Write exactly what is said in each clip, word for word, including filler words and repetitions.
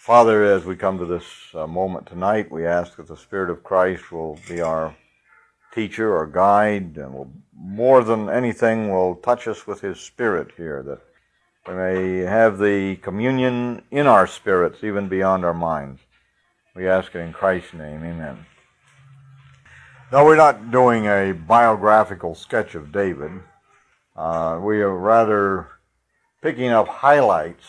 Father, as we come to this uh, moment tonight, we ask that the Spirit of Christ will be our teacher, our guide, and will, more than anything, will touch us with His Spirit here, that we may have the communion in our spirits, even beyond our minds. We ask it in Christ's name. Amen. No, we're not doing a biographical sketch of David. Uh, we are rather picking up highlights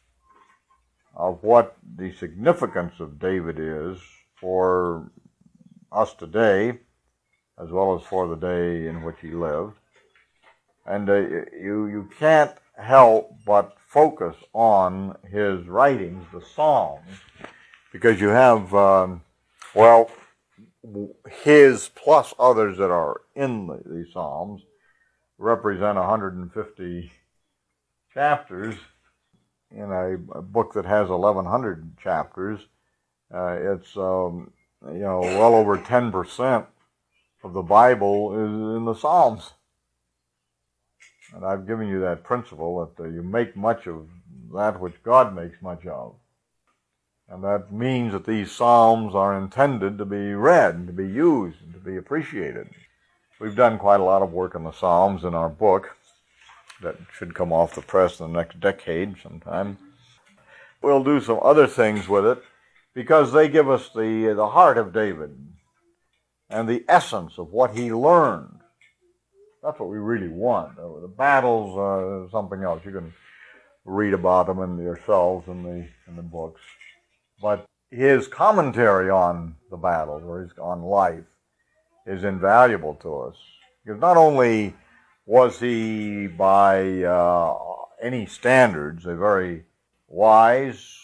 of what the significance of David is for us today, as well as for the day in which he lived. And uh, you, you can't help but focus on his writings, the Psalms, because you have, um, well, his plus others that are in the, the Psalms represent one hundred fifty chapters. In a, a book that has eleven hundred chapters, uh, it's, um, you know, well over ten percent of the Bible is in the Psalms. And I've given you that principle that uh, you make much of that which God makes much of. And that means that these Psalms are intended to be read, and to be used, and to be appreciated. We've done quite a lot of work on the Psalms in our book that should come off the press in the next decade sometime. We'll do some other things with it because they give us the, the heart of David and the essence of what he learned. That's what we really want. The battles are something else. You can read about them in yourselves in the in the books. But his commentary on the battles, or his, on life, is invaluable to us. Because not only was he, by uh, any standards, a very wise,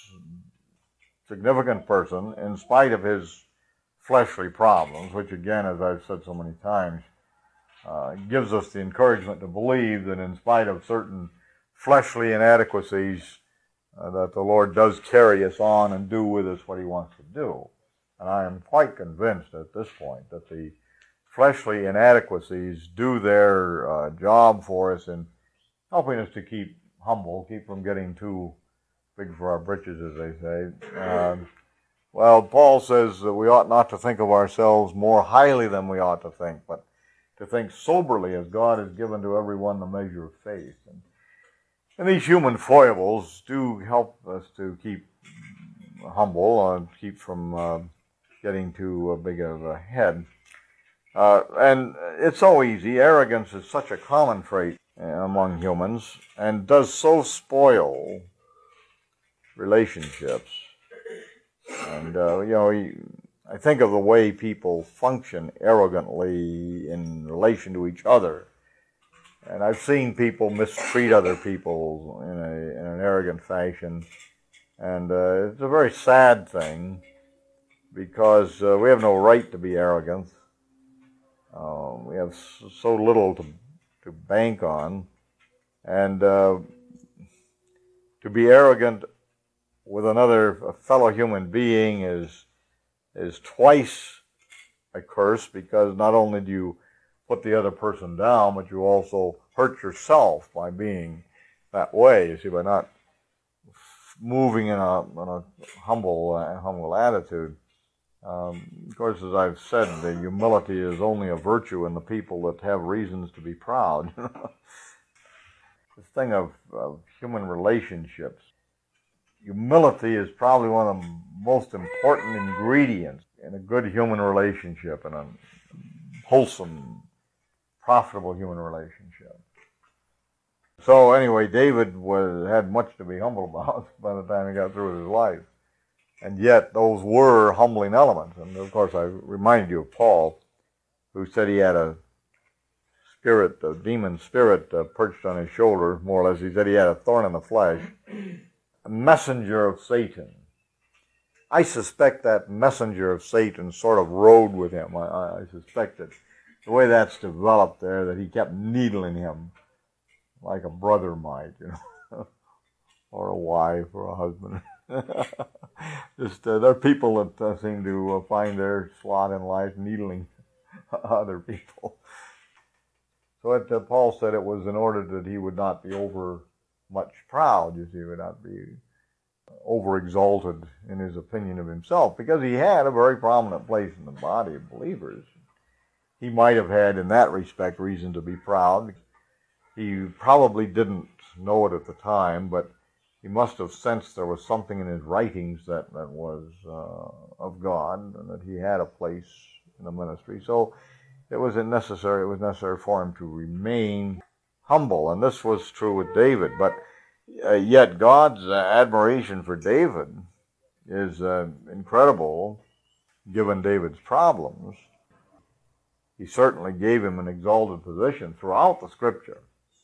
significant person, in spite of his fleshly problems, which again, as I've said so many times, uh, gives us the encouragement to believe that in spite of certain fleshly inadequacies, uh, that the Lord does carry us on and do with us what he wants to do. And I am quite convinced at this point that the fleshly inadequacies do their uh, job for us in helping us to keep humble, keep from getting too big for our britches, as they say. Uh, well, Paul says that we ought not to think of ourselves more highly than we ought to think, but to think soberly, as God has given to everyone the measure of faith. And, and these human foibles do help us to keep humble, and keep from uh, getting too uh, big of a head. Uh, and it's so easy. Arrogance is such a common trait among humans, and does so spoil relationships. And, uh, you know, I think of the way people function arrogantly in relation to each other. And I've seen people mistreat other people in, a, in an arrogant fashion. And uh, it's a very sad thing, because uh, we have no right to be arrogant. Uh, we have so little to, to bank on. And uh, to be arrogant with another fellow human being is is twice a curse, because not only do you put the other person down, but you also hurt yourself by being that way, you see, by not moving in a, in a humble, uh, humble attitude. Um, of course, as I've said, the humility is only a virtue in the people that have reasons to be proud. This thing of, of human relationships, humility is probably one of the most important ingredients in a good human relationship, and a wholesome, profitable human relationship. So anyway, David was had much to be humble about by the time he got through with his life. And yet those were humbling elements. And of course I reminded you of Paul, who said he had a spirit, a demon spirit uh, perched on his shoulder, more or less. He said he had a thorn in the flesh, a messenger of Satan. I suspect that messenger of Satan sort of rode with him. I, I suspect that the way that's developed there, that he kept needling him like a brother might, you know, or a wife or a husband. Just uh, there are people that uh, seem to uh, find their slot in life needling other people. So it, uh, Paul said it was in order that he would not be over much proud, you see, would not be overexalted in his opinion of himself, because he had a very prominent place in the body of believers. He might have had, in that respect, reason to be proud. He probably didn't know it at the time, but he must have sensed there was something in his writings that, that was uh, of God, and that he had a place in the ministry. So it wasn't necessary, it was necessary for him to remain humble, and this was true with David. But uh, yet God's uh, admiration for David is uh, incredible, given David's problems. He certainly gave him an exalted position throughout the Scripture.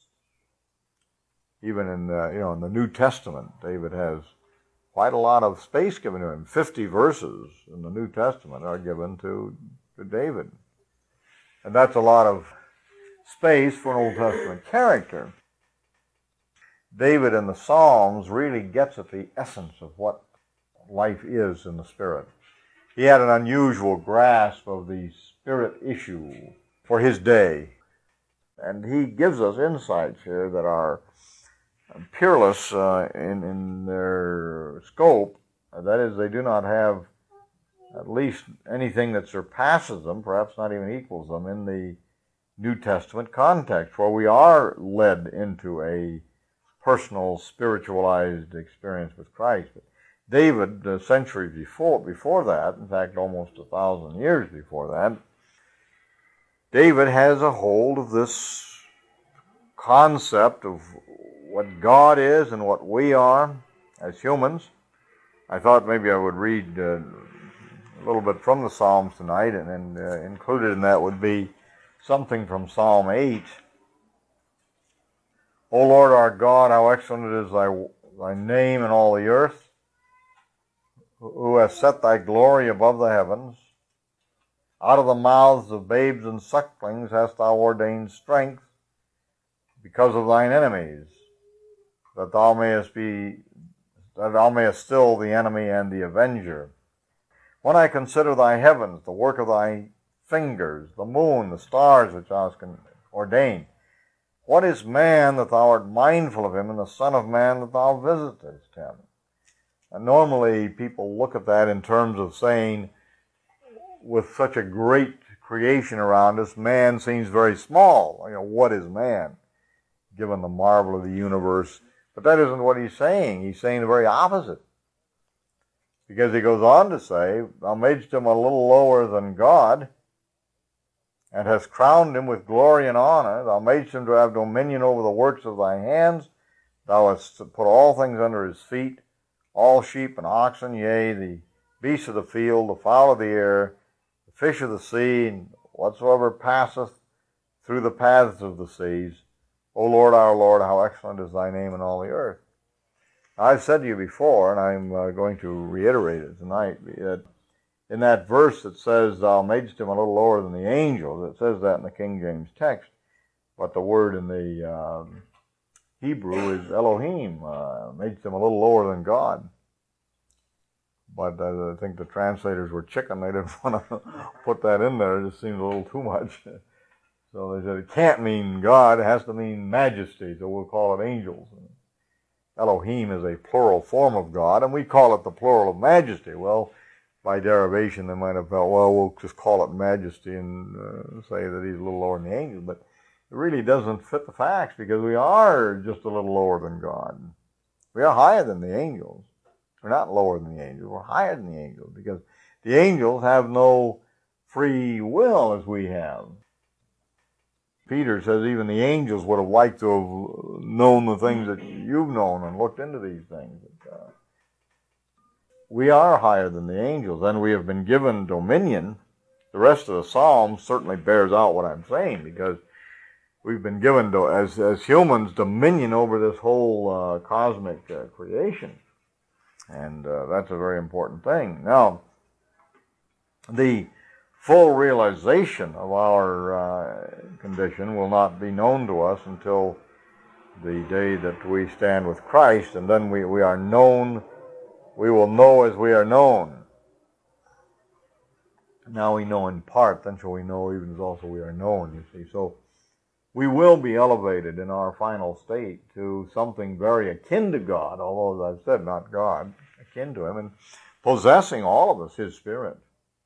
Even in the, you know, in the New Testament, David has quite a lot of space given to him. Fifty verses in the New Testament are given to, to David. And that's a lot of space for an Old Testament character. David in the Psalms really gets at the essence of what life is in the Spirit. He had an unusual grasp of the Spirit issue for his day. And he gives us insights here that are peerless uh, in, in their scope. That is, they do not have at least anything that surpasses them, perhaps not even equals them, in the New Testament context, where we are led into a personal, spiritualized experience with Christ. But David, a century before, before that, in fact almost a thousand years before that, David has a hold of this concept of what God is and what we are as humans. I thought maybe I would read uh, a little bit from the Psalms tonight, and, and uh, included in that would be something from Psalm eight. O Lord our God, how excellent is thy, thy name in all the earth, who hast set thy glory above the heavens. Out of the mouths of babes and sucklings hast thou ordained strength because of thine enemies, that thou mayest be, that thou mayest still the enemy and the avenger. When I consider thy heavens, the work of thy fingers, the moon, the stars which thou hast ordained, what is man that thou art mindful of him, and the son of man that thou visitest him? And normally people look at that in terms of saying, with such a great creation around us, man seems very small. You know, what is man, given the marvel of the universe? But that isn't what he's saying. He's saying the very opposite. Because he goes on to say, thou madest him a little lower than God, and hast crowned him with glory and honor. Thou madest him to have dominion over the works of thy hands. Thou hast put all things under his feet, all sheep and oxen, yea, the beasts of the field, the fowl of the air, the fish of the sea, and whatsoever passeth through the paths of the seas. O Lord, our Lord, how excellent is thy name in all the earth. I've said to you before, and I'm uh, going to reiterate it tonight, that in that verse that says, thou madest him a little lower than the angels, it says that in the King James text, but the word in the um, Hebrew is Elohim, uh, madest him a little lower than God. But uh, I think the translators were chicken. They didn't want to put that in there. It just seemed a little too much. So they said, it can't mean God, it has to mean majesty, so we'll call it angels. Elohim is a plural form of God, and we call it the plural of majesty. Well, by derivation, they might have felt, well, we'll just call it majesty and uh, say that he's a little lower than the angels, but it really doesn't fit the facts, because we are just a little lower than God. We are higher than the angels. We're not lower than the angels, we're higher than the angels, because the angels have no free will as we have. Peter says even the angels would have liked to have known the things that you've known and looked into these things. But, uh, we are higher than the angels, and we have been given dominion. The rest of the Psalms certainly bears out what I'm saying, because we've been given, to, as, as humans, dominion over this whole uh, cosmic uh, creation. And uh, that's a very important thing. Now, the full realization of our uh, condition will not be known to us until the day that we stand with Christ, and then we, we are known, we will know as we are known. Now we know in part, then shall we know even as also we are known, you see. So we will be elevated in our final state to something very akin to God, although, as I've said, not God, akin to Him, and possessing all of us, His Spirit.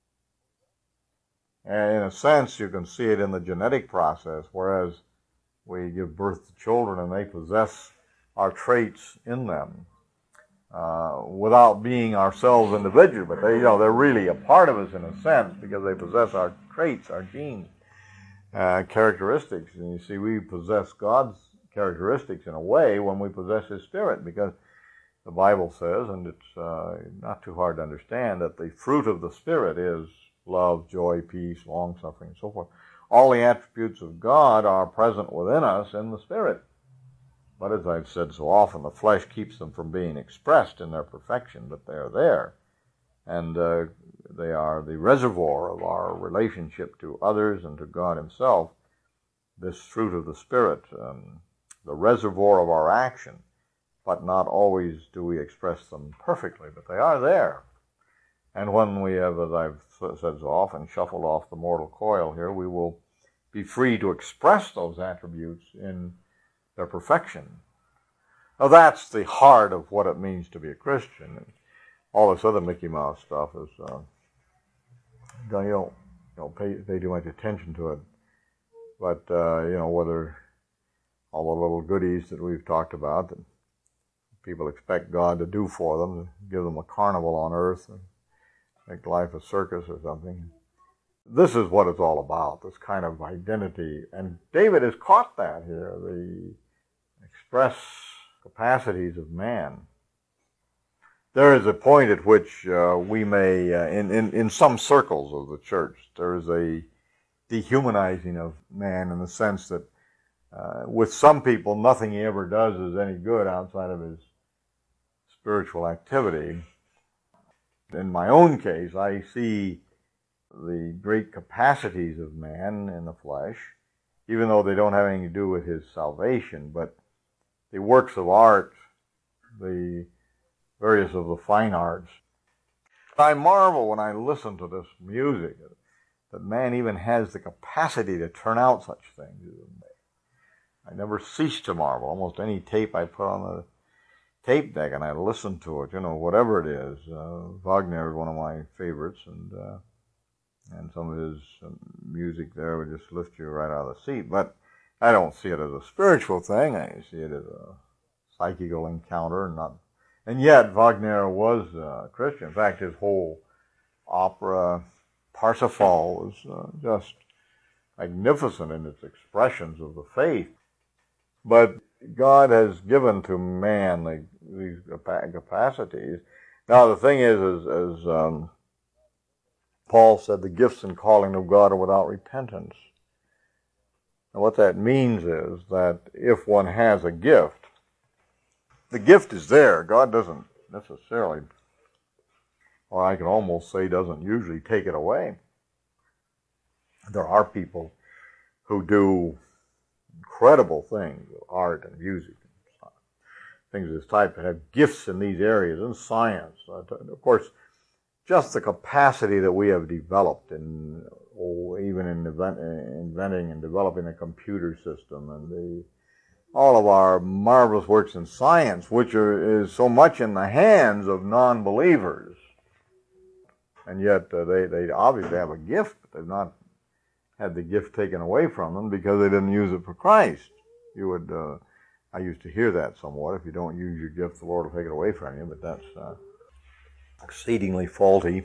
And in a sense, you can see it in the genetic process, whereas we give birth to children and they possess our traits in them uh, without being ourselves individually, but they, you know, they're really a part of us in a sense because they possess our traits, our genes. Uh, characteristics, and you see we possess God's characteristics in a way when we possess His Spirit, because the Bible says, and it's uh, not too hard to understand, that the fruit of the Spirit is love, joy, peace, long-suffering, and so forth. All the attributes of God are present within us in the Spirit. But as I've said so often, the flesh keeps them from being expressed in their perfection, but they're there. And uh, they are the reservoir of our relationship to others and to God Himself, this fruit of the Spirit, um, the reservoir of our action. But not always do we express them perfectly, but they are there. And when we have, as I've said so often, shuffled off the mortal coil here, we will be free to express those attributes in their perfection. Now that's the heart of what it means to be a Christian. All this other Mickey Mouse stuff is, uh, you don't, you don't pay, pay too much attention to it. But, uh, you know, whether all the little goodies that we've talked about that people expect God to do for them, to give them a carnival on earth, and make life a circus or something. This is what it's all about, this kind of identity. And David has caught that here, the express capacities of man. There is a point at which uh, we may, uh, in, in, in some circles of the church, there is a dehumanizing of man in the sense that uh, with some people, nothing he ever does is any good outside of his spiritual activity. In my own case, I see the great capacities of man in the flesh, even though they don't have anything to do with his salvation, but the works of art, the various of the fine arts. I marvel when I listen to this music that man even has the capacity to turn out such things. I never cease to marvel. Almost any tape I put on the tape deck and I listen to it, you know, whatever it is. Uh, Wagner is one of my favorites, and uh, and some of his um, music there would just lift you right out of the seat. But I don't see it as a spiritual thing. I see it as a psychical encounter, not. And yet, Wagner was a Christian. In fact, his whole opera, Parsifal, was uh, just magnificent in its expressions of the faith. But God has given to man the, these capacities. Now, the thing is, as, as um, Paul said, the gifts and calling of God are without repentance. And what that means is that if one has a gift, the gift is there. God doesn't necessarily, or I can almost say doesn't usually take it away. There are people who do incredible things with art and music and things of this type that have gifts in these areas, in science. Of course, just the capacity that we have developed in, oh, even in invent, inventing and developing a computer system, and the all of our marvelous works in science, which are, is so much in the hands of non-believers. And yet uh, they, they obviously have a gift, but they've not had the gift taken away from them because they didn't use it for Christ. You would, uh, I used to hear that somewhat. If you don't use your gift, the Lord will take it away from you, but that's uh, exceedingly faulty.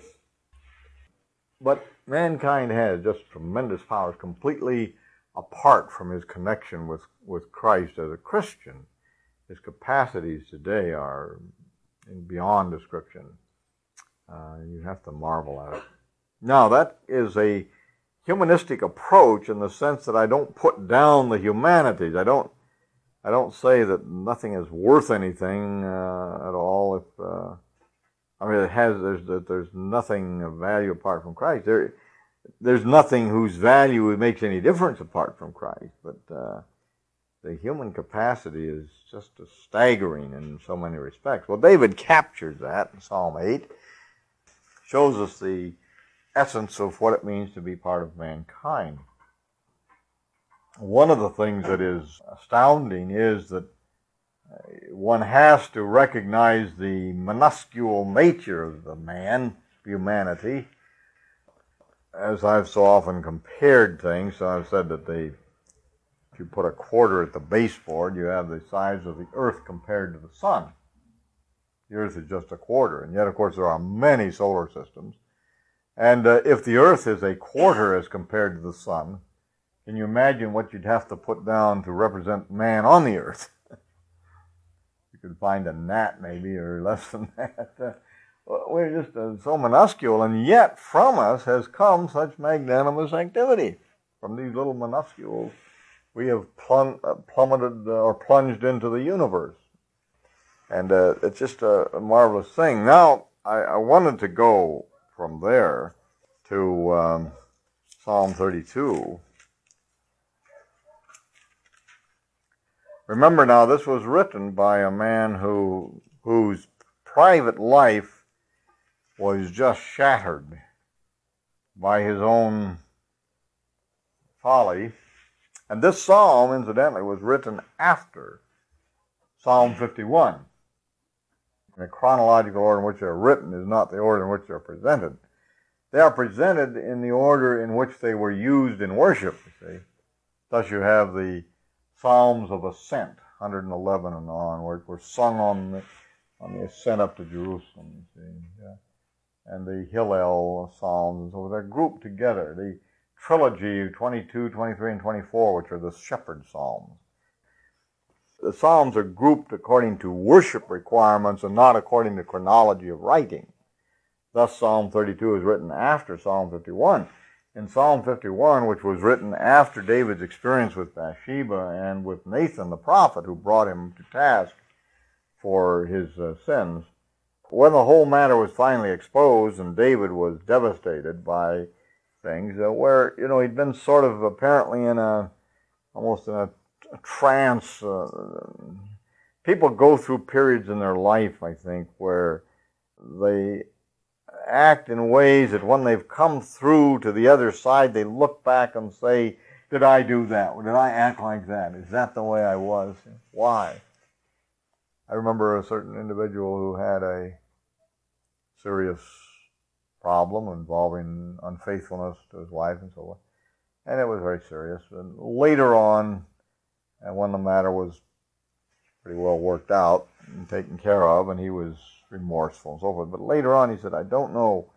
But mankind has just tremendous powers completely apart from his connection with, with Christ as a Christian. His capacities today are beyond description. Uh, you have to marvel at it. Now, that is a humanistic approach in the sense that I don't put down the humanities. I don't I don't say that nothing is worth anything uh, at all. If uh, I mean, it has there's that there's nothing of value apart from Christ. There, there's nothing whose value makes any difference apart from Christ. But uh, the human capacity is just staggering in so many respects. Well, David captures that in Psalm eight. Shows us the essence of what it means to be part of mankind. one of the things that is astounding is that one has to recognize the minuscule nature of the man, humanity. As I've so often compared things, so I've said that they, if you put a quarter at the baseboard, you have the size of the earth compared to the sun. The earth is just a quarter, and yet, of course, there are many solar systems. And uh, if the earth is a quarter as compared to the sun, can you imagine what you'd have to put down to represent man on the earth? You could find a gnat, maybe, or less than that. Uh, we're just uh, so minuscule, and yet from us has come such magnanimous activity. From these little minuscules, we have plum- uh, plummeted uh, or plunged into the universe. And uh, it's just a, a marvelous thing. Now, I, I wanted to go from there to um, Psalm thirty-two. Remember now, this was written by a man who whose private life was just shattered by his own folly. And this psalm, incidentally, was written after Psalm fifty-one. The chronological order in which they're written is not the order in which they're presented. They are presented in the order in which they were used in worship, you see. Thus you have the Psalms of Ascent, one hundred eleven and on, where it was sung on the, on the ascent up to Jerusalem, you see. Yeah. And the Hillel Psalms, and so they're grouped together. The trilogy, twenty-two, twenty-three, and twenty-four, which are the Shepherd Psalms. The Psalms are grouped according to worship requirements and not according to chronology of writing. Thus, Psalm thirty-two is written after Psalm fifty-one. In Psalm fifty-one, which was written after David's experience with Bathsheba and with Nathan the prophet, who brought him to task for his uh, sins, when the whole matter was finally exposed and David was devastated by things, uh, where, you know, he'd been sort of apparently in a, almost in a trance. Uh, people go through periods in their life, I think, where they act in ways that when they've come through to the other side, they look back and say, did I do that? Or did I act like that? Is that the way I was? Why? I remember a certain individual who had a serious problem involving unfaithfulness to his wife and so on. And it was very serious. And later on, and when the matter was pretty well worked out and taken care of, and he was remorseful and so forth. But later on, he said, I don't know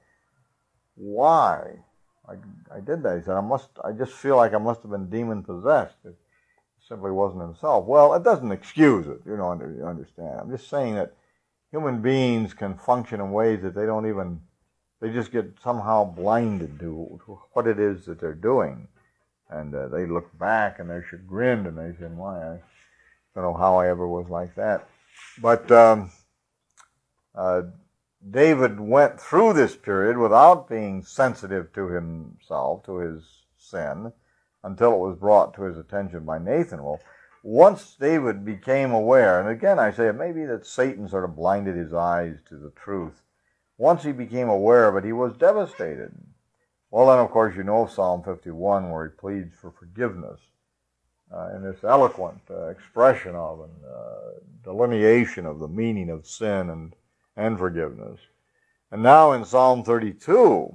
why I, I did that. He said, I must. I just feel like I must have been demon-possessed. It simply wasn't himself. Well, it doesn't excuse it, you know, you understand. I'm just saying that human beings can function in ways that they don't even, they just get somehow blinded to, to what it is that they're doing. And uh, they look back and they're chagrined and they say, why, I don't know how I ever was like that. But um, uh, David went through this period without being sensitive to himself, to his sin, until it was brought to his attention by Nathan. Well, once David became aware, and again I say it may be that Satan sort of blinded his eyes to the truth. Once he became aware of it, he was devastated. Well, then, of course, you know Psalm fifty-one, where he pleads for forgiveness uh, in this eloquent uh, expression of and uh, delineation of the meaning of sin and, and forgiveness. And now in Psalm thirty-two,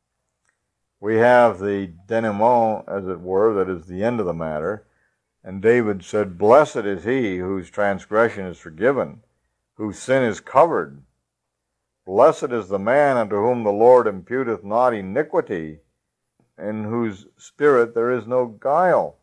we have the denouement, as it were, that is the end of the matter. And David said, blessed is he whose transgression is forgiven, whose sin is covered. Blessed is the man unto whom the Lord imputeth not iniquity, in whose spirit there is no guile.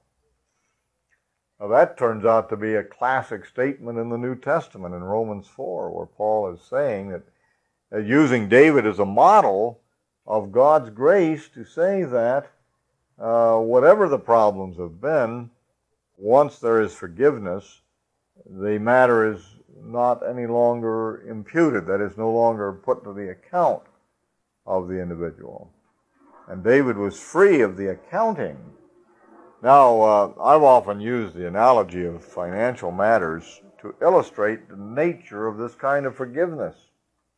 Now that turns out to be a classic statement in the New Testament in Romans four, where Paul is saying that, uh, using David as a model of God's grace, to say that uh, whatever the problems have been, once there is forgiveness, the matter is not any longer imputed, that is no longer put to the account of the individual. And David was free of the accounting. Now, uh, I've often used the analogy of financial matters to illustrate the nature of this kind of forgiveness,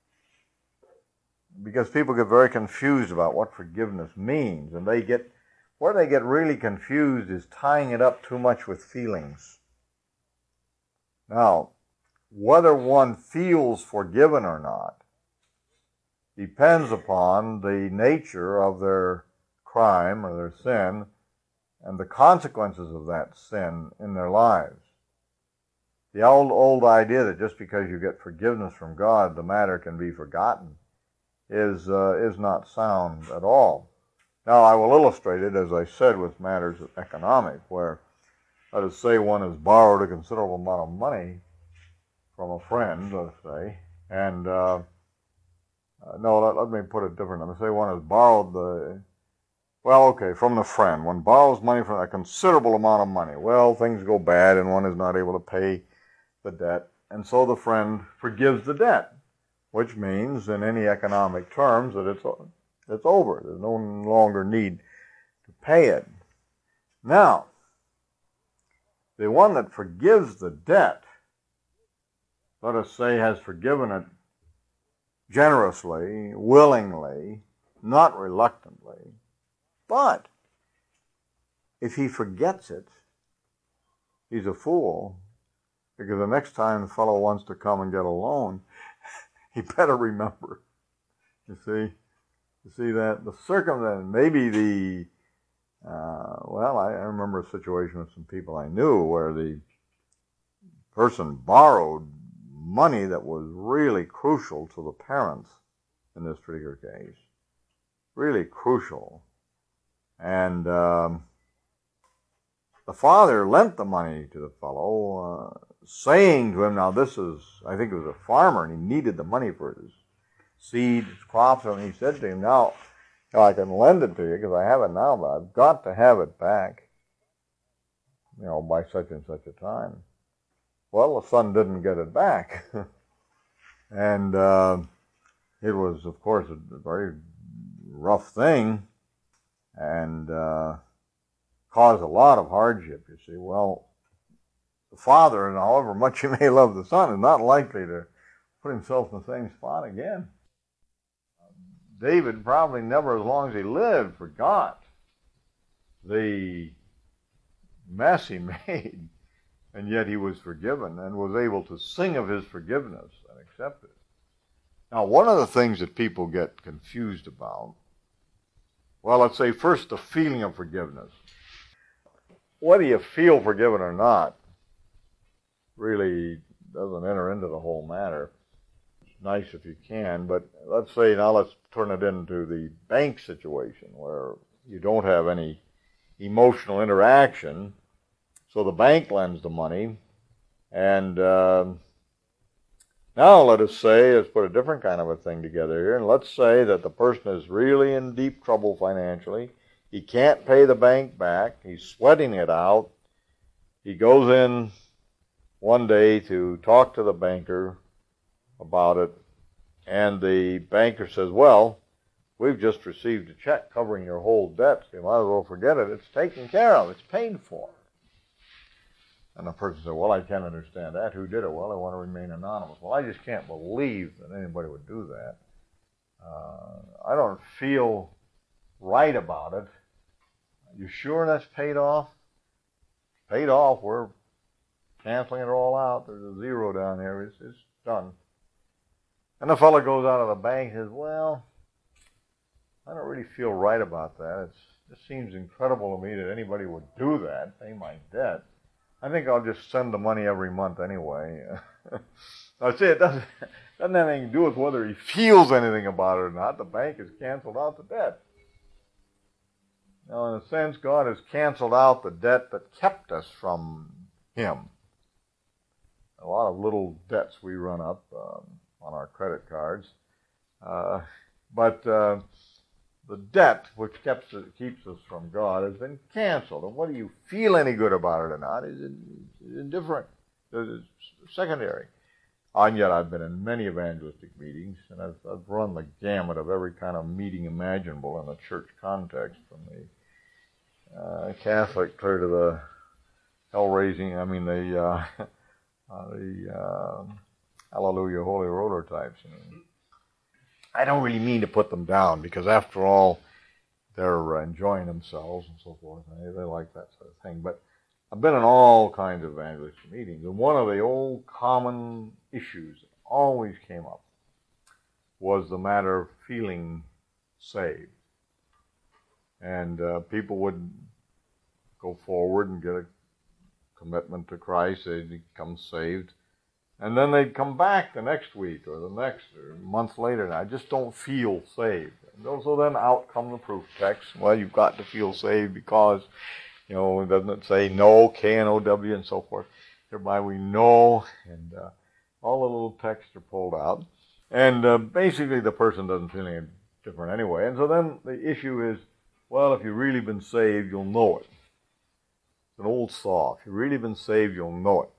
because people get very confused about what forgiveness means, and they get Where they get really confused is tying it up too much with feelings. Now, whether one feels forgiven or not depends upon the nature of their crime or their sin and the consequences of that sin in their lives. The old, old idea that just because you get forgiveness from God, the matter can be forgotten is, uh, is not sound at all. Now, I will illustrate it, as I said, with matters of economic, where, let us say one has borrowed a considerable amount of money from a friend, let's say, and, uh, uh, no, let, let me put it different. Let me say one has borrowed the, well, okay, from the friend. One borrows money from a considerable amount of money. Well, things go bad and one is not able to pay the debt, and so the friend forgives the debt, which means, in any economic terms, that it's, it's over. There's no longer need to pay it. Now, the one that forgives the debt, let us say, has forgiven it generously, willingly, not reluctantly. But if he forgets it, he's a fool, because the next time the fellow wants to come and get a loan, he better remember. You see? You see that? The circumstance, maybe the, uh, well, I, I remember a situation with some people I knew where the person borrowed money that was really crucial to the parents in this particular case. Really crucial. And um, the father lent the money to the fellow, uh, saying to him, now this is, I think it was a farmer, and he needed the money for his seeds, his crops, and he said to him, now, I can lend it to you because I have it now, but I've got to have it back, you know, by such and such a time. Well, the son didn't get it back. and uh, it was, of course, a very rough thing, and uh, caused a lot of hardship, you see. Well, the father, and however much he may love the son, is not likely to put himself in the same spot again. David probably never, as long as he lived, forgot the mess he made, and yet he was forgiven and was able to sing of his forgiveness and accept it. Now, one of the things that people get confused about, well, let's say first the feeling of forgiveness. Whether you feel forgiven or not really doesn't enter into the whole matter. It's nice if you can, but let's say now let's turn it into the bank situation where you don't have any emotional interaction. So the bank lends the money, and uh, now let us say, let's put a different kind of a thing together here, and let's say that the person is really in deep trouble financially. He can't pay the bank back. He's sweating it out. He goes in one day to talk to the banker about it, and the banker says, well, we've just received a check covering your whole debt, so you might as well forget it. It's taken care of. It's paid for. And the person said, well, I can't understand that. Who did it? Well, I want to remain anonymous. Well, I just can't believe that anybody would do that. Uh, I don't feel right about it. You sure that's paid off? Paid off. We're canceling it all out. There's a zero down here. It's, it's done. And the fellow goes out of the bank and says, well, I don't really feel right about that. It's, it seems incredible to me that anybody would do that, pay my debt. I think I'll just send the money every month anyway. I say it doesn't, doesn't have anything to do with whether he feels anything about it or not. The bank has canceled out the debt. Now, in a sense, God has canceled out the debt that kept us from Him. A lot of little debts we run up um, on our credit cards. Uh, but uh, the debt which keeps us, keeps us from God has been canceled. And whether you feel any good about it or not is, is indifferent. It's secondary. And yet I've been in many evangelistic meetings, and I've, I've run the gamut of every kind of meeting imaginable in a church context, from the uh, Catholic clear to the hell-raising, I mean the uh, uh, the uh, Hallelujah Holy Roller types. You know. I don't really mean to put them down, because after all, they're enjoying themselves and so forth. They, they like that sort of thing. But I've been in all kinds of evangelist meetings, and one of the old common issues that always came up was the matter of feeling saved. And uh, people would go forward and get a commitment to Christ, they'd become saved, and then they'd come back the next week or the next or a month later, and I just don't feel saved. And so then out come the proof text. Well, you've got to feel saved because, you know, doesn't it say know, K N O W, and so forth. Hereby we know, and uh, all the little texts are pulled out. And uh, basically the person doesn't feel any different anyway. And so then the issue is, well, if you've really been saved, you'll know it. It's an old saw. If you've really been saved, you'll know it.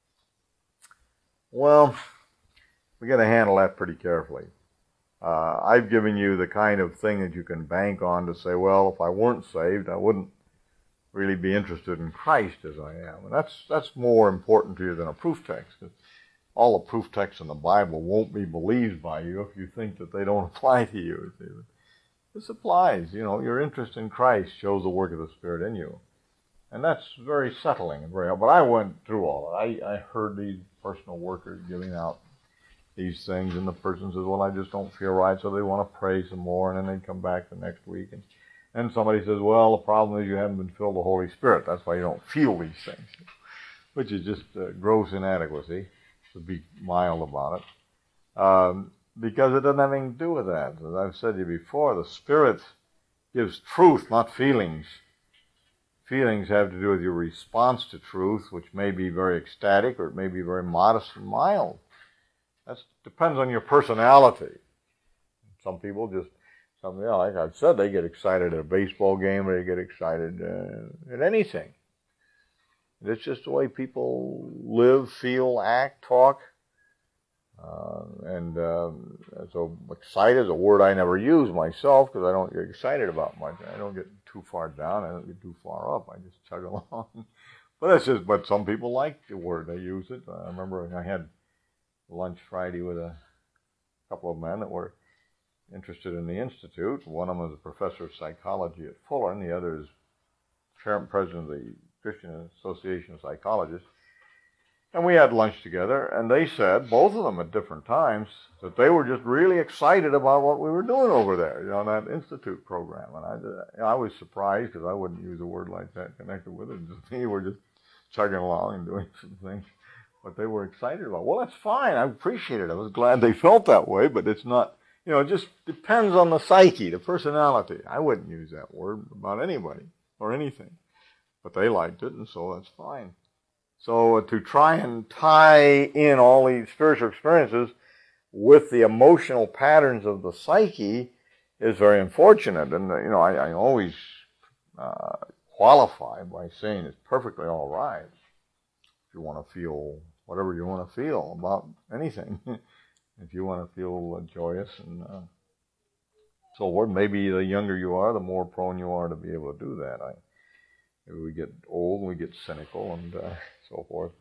Well, we got to handle that pretty carefully. Uh, I've given you the kind of thing that you can bank on to say, well, if I weren't saved, I wouldn't really be interested in Christ as I am. And that's that's more important to you than a proof text. All the proof texts in the Bible won't be believed by you if you think that they don't apply to you. This applies. You know, your interest in Christ shows the work of the Spirit in you. And that's very settling and very. But I went through all of it. I, I heard these personal workers giving out these things, and the person says, well, I just don't feel right, so they want to pray some more, and then they come back the next week. And, and somebody says, well, the problem is you haven't been filled with the Holy Spirit. That's why you don't feel these things, which is just uh, gross inadequacy, to be mild about it, um, because it doesn't have anything to do with that. As I've said to you before, the Spirit gives truth, not feelings. Feelings have to do with your response to truth, which may be very ecstatic or it may be very modest and mild. That depends on your personality. Some people just, some, you know, like I've said, they get excited at a baseball game or they get excited uh, at anything. It's just the way people live, feel, act, talk. Uh, and um, so excited is a word I never use myself because I don't get excited about much. I don't get too far down. I don't get too far up. I just chug along. But that's just, but some people like the word. They use it. I remember I had lunch Friday with a couple of men that were interested in the Institute. One of them is a professor of psychology at Fuller, and the other is chairman, president of the Christian Association of Psychologists. And we had lunch together, and they said, both of them at different times, that they were just really excited about what we were doing over there, you know, that Institute program. And I, I was surprised because I wouldn't use a word like that connected with it. Just, we were just chugging along and doing some things. But they were excited about. Well, that's fine. I appreciate it. I was glad they felt that way, but it's not, you know, it just depends on the psyche, the personality. I wouldn't use that word about anybody or anything. But they liked it, and so that's fine. So uh, to try and tie in all these spiritual experiences with the emotional patterns of the psyche is very unfortunate. And, uh, you know, I, I always uh, qualify by saying it's perfectly all right if you want to feel whatever you want to feel about anything. If you want to feel uh, joyous and uh, so forth, maybe the younger you are, the more prone you are to be able to do that. I, maybe we get old and we get cynical and uh, so forth.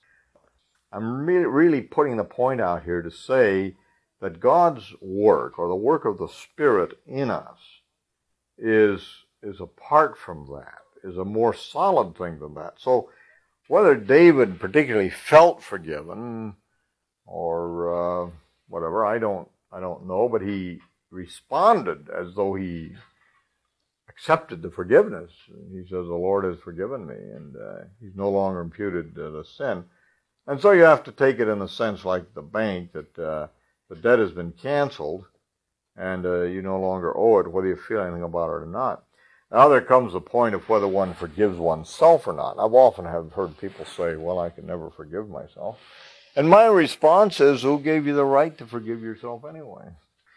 I'm re- really putting the point out here to say that God's work, or the work of the Spirit in us, is is apart from that, is a more solid thing than that. So whether David particularly felt forgiven or uh, whatever, I don't I don't know, but he responded as though he accepted the forgiveness. He says, the Lord has forgiven me, and uh, he's no longer imputed uh, the sin. And so you have to take it in the sense like the bank, that uh, the debt has been canceled, and uh, you no longer owe it, whether you feel anything about it or not. Now there comes the point of whether one forgives oneself or not. I've often have heard people say, well, I can never forgive myself. And my response is, who gave you the right to forgive yourself anyway?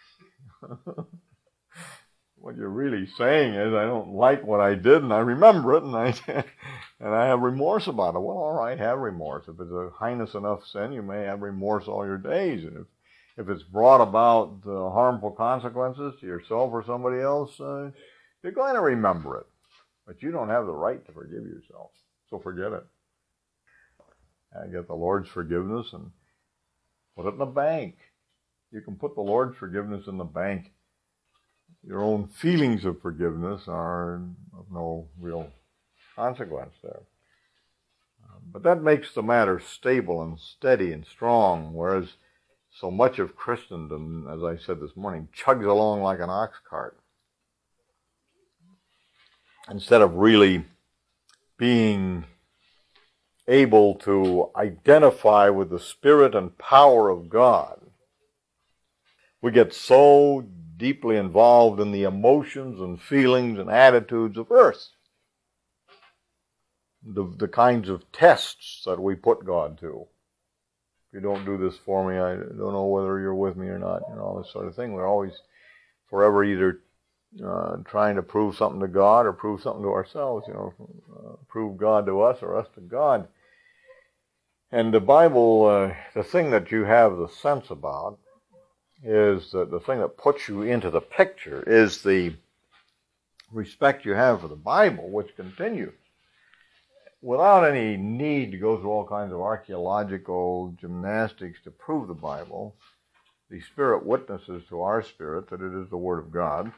What you're really saying is, I don't like what I did, and I remember it, and I and I have remorse about it. Well, all right, have remorse. If it's a heinous enough sin, you may have remorse all your days. And if, if it's brought about uh, harmful consequences to yourself or somebody else, uh, you're going to remember it. But you don't have the right to forgive yourself, so forget it. I get the Lord's forgiveness and put it in the bank. You can put the Lord's forgiveness in the bank. your own feelings of forgiveness are of no real consequence there. Uh, but that makes the matter stable and steady and strong, whereas so much of Christendom, as I said this morning, chugs along like an ox cart. Instead of really being able to identify with the Spirit and power of God, we get so deeply involved in the emotions and feelings and attitudes of earth, the, the kinds of tests that we put God to. If you don't do this for me, I don't know whether you're with me or not, and all this sort of thing. We're always forever either uh, trying to prove something to God or prove something to ourselves, you know, uh, prove God to us or us to God. And the Bible, uh, the thing that you have the sense about is that the thing that puts you into the picture is the respect you have for the Bible, which continues. Without any need to go through all kinds of archaeological gymnastics to prove the Bible, the Spirit witnesses to our spirit that it is the Word of God,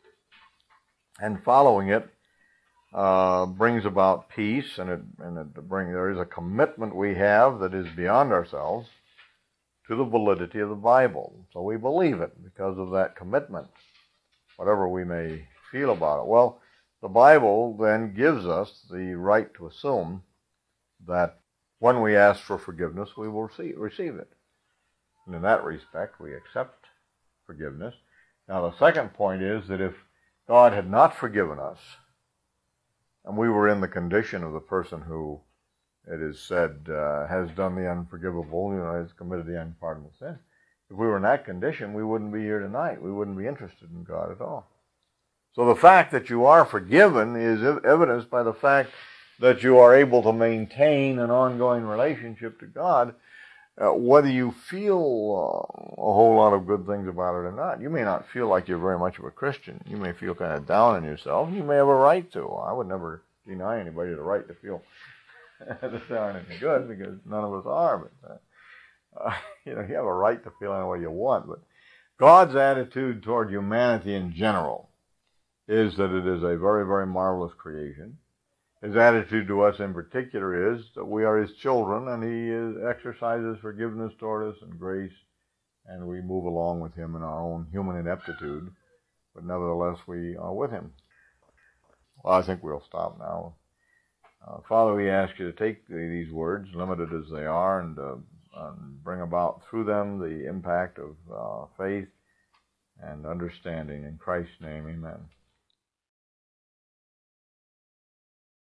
and following it uh, brings about peace, and it and it bring there is a commitment we have that is beyond ourselves to the validity of the Bible. So we believe it because of that commitment, whatever we may feel about it. Well, the Bible then gives us the right to assume that when we ask for forgiveness, we will receive, receive it. And in that respect, we accept forgiveness. Now, the second point is that if God had not forgiven us, and we were in the condition of the person who, it is said, uh, has done the unforgivable, you know, has committed the unpardonable sin, if we were in that condition, we wouldn't be here tonight. We wouldn't be interested in God at all. So the fact that you are forgiven is evidenced by the fact that you are able to maintain an ongoing relationship to God, uh, whether you feel uh, a whole lot of good things about it or not. You may not feel like you're very much of a Christian. You may feel kind of down on yourself. You may have a right to. I would never deny anybody the right to feel that they aren't any good, because none of us are. But uh, you know, you have a right to feel any way you want. But God's attitude toward humanity in general is that it is a very, very marvelous creation. His attitude to us in particular is that we are His children, and He is, exercises forgiveness toward us and grace, and we move along with Him in our own human ineptitude, but nevertheless we are with Him. Well, I think we'll stop now. Uh, Father, we ask You to take these words, limited as they are, and, uh, and bring about through them the impact of uh, faith and understanding. In Christ's name, amen.